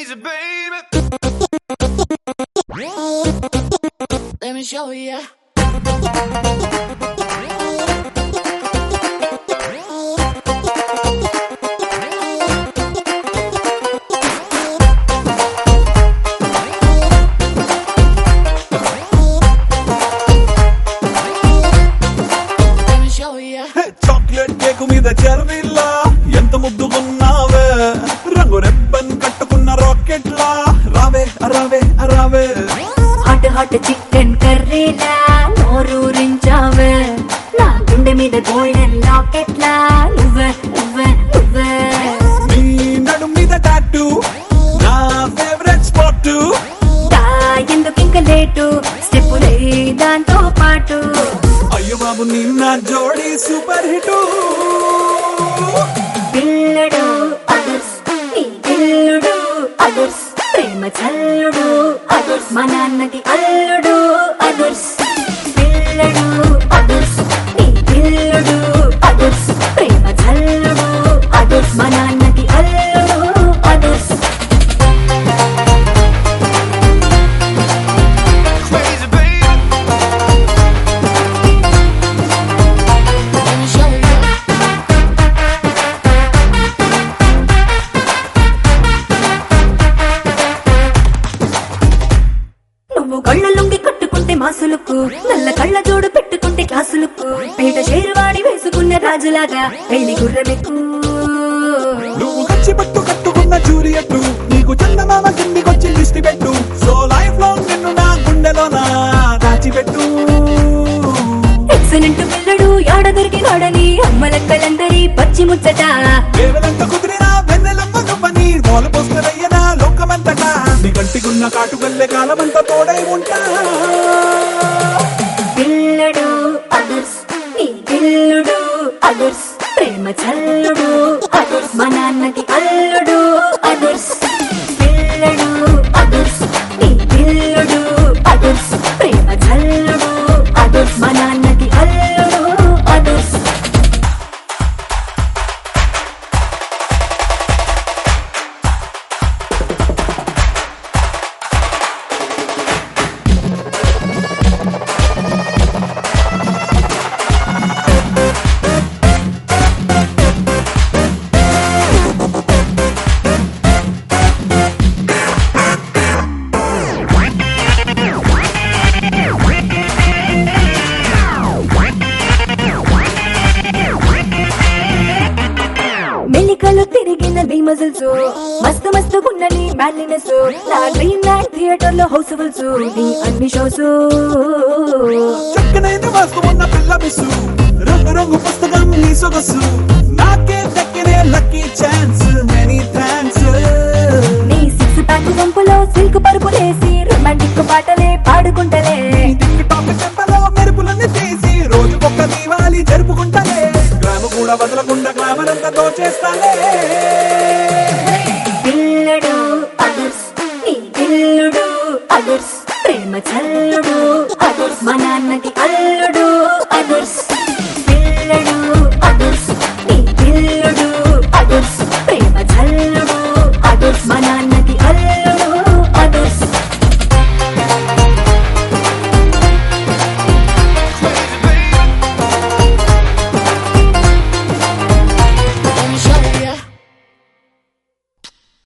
crazy, baby. Let me show ya. Chocolate cake మీద చెర్రీలా ఎంత ముద్దుకున్నావే, రంగు రెబ్బన్ కట్టుకున్న రాకెట్ లా రావే రావే రావే. హాట్ హాట్ చికెన్ కర్రీలా నోరూరించావే, నా గుండె మీద గోల్డెన్ లాకెట్ లా నువ్వే నువ్వే నువ్వే. నీ నడు మీద టాటూ నా ఫేవరెట్ స్పాట్, ఎందుకింక లేటు స్టెప్పులే దాంతో పాటు. అయ్యో బాబు నీ నా జోడీ సూపర్ హిట్. పిల్లడు అదర్స్ నీ పిల్లుడు అదర్స్, ప్రేమ చల్లుడు అదర్స్, మా నాన్నకి అల్లుడు అదర్స్. పిల్లడు అదర్స్ నీ పిల్లుడు అదర్స్, ప్రేమ చల్లుడు అదర్స్, మా నాన్నకి అల్లుడు others. Crazy, baby. Let me show ya. నువ్వు కళ్ళ లొంగి కట్టుకుంటే మాసులకు, నల్ల కళ్ళ జోడు పెట్టుకుంటే క్లాసులకు, పేట షేరువాడి వేసుకున్న రాజులాగా పెళ్లి గుర్రమెక్కు. నువ్వు కచ్చి పట్టు కట్టుకున్న జూలియట్, నీకు చందమామ కిందికొచ్చి లిస్టి పెట్టు. సో లైఫ్ లాంగ్ నిన్ను నా గుండెలోన దాచిపెట్టు. ఎక్సలెంట్ పిల్లడు యాడ దొరికినాడని అమ్మలక్కలందరి పచ్చి ముచ్చట. వేవలంత కుదిరినా వెన్నెలమ్మ నువ్వని మోల పోస్తరయ్యనా లోకమంతటా. నీ కంటికున్న కాటుకల్లే కాలమంతా తోడై ఉంటా. పిల్లడు అదర్స్ నీ పిల్లుడు అదర్స్, ప్రేమ చల్లుడు అదర్స్, మా నాన్నకి అల్లుడు అదర్స్. పిల్లడు అదర్స్ నీ పిల్లుడు అదర్స్, ప్రేమ చల్లుడు అదర్స్, మా నాన్నకి అల్లుడు అదర్స్. మెలికలు తిరిగిన మజిల్స్, మస్తు మస్తు గున్నని మ్యాలినెస్, నా డ్రీమ్ నైట్ థియేటర్ లో హౌస్ఫుల్స్, నీ అన్ని షోస్. చక్కనైన వాస్తు ఉన్న పిల్ల బిస్సు, రంగు రంగు పుస్తకం నీ సొగసు, నాకే దక్కినే లక్కీ ఛాన్స్. Many thanks. నీ సిక్స్ ప్యాక్ వంపులో సిల్క్ పరుపులేసి రొమాంటిక్ పాటలే పాడుకుంటలే. టిక్ టాక్ చెంపలో మెరుపులన్నీ తీసి రోజుకొక్క దీవాలి జరుపుకుంటాలే. గ్రామ కూడా వదలకుండా గ్రామరంతా దోచేస్తాలే. పిల్లడు అదర్స్ నీ పిల్లుడు అదర్స్, ప్రేమ చల్లుడు